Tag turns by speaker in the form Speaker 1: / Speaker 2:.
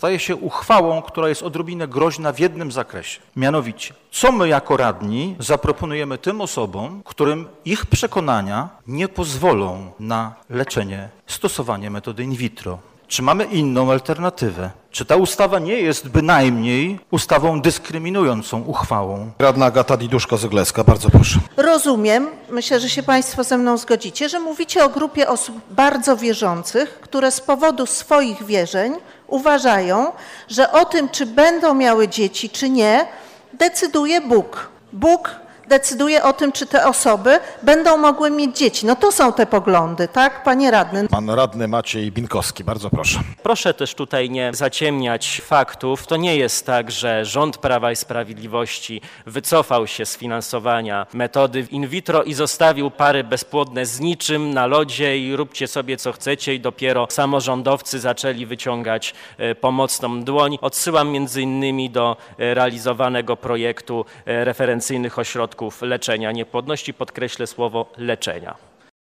Speaker 1: staje się uchwałą, która jest odrobinę groźna w jednym zakresie. Mianowicie, co my jako radni zaproponujemy tym osobom, którym ich przekonania nie pozwolą na leczenie, stosowanie metody in vitro? Czy mamy inną alternatywę? Czy ta ustawa nie jest bynajmniej ustawą dyskryminującą uchwałą?
Speaker 2: Radna Agata Diduszko-Zygleska, bardzo proszę.
Speaker 3: Rozumiem, myślę, że się Państwo ze mną zgodzicie, że mówicie o grupie osób bardzo wierzących, które z powodu swoich wierzeń uważają, że o tym, czy będą miały dzieci, czy nie, decyduje Bóg. Bóg decyduje o tym, czy te osoby będą mogły mieć dzieci. No to są te poglądy, tak, panie radny?
Speaker 2: Pan radny Maciej Binkowski, bardzo proszę.
Speaker 4: Proszę też tutaj nie zaciemniać faktów. To nie jest tak, że rząd Prawa i Sprawiedliwości wycofał się z finansowania metody in vitro i zostawił pary bezpłodne z niczym na lodzie i róbcie sobie co chcecie i dopiero samorządowcy zaczęli wyciągać pomocną dłoń. Odsyłam między innymi do realizowanego projektu referencyjnych ośrodków leczenia niepłodności. Podkreślę słowo leczenia.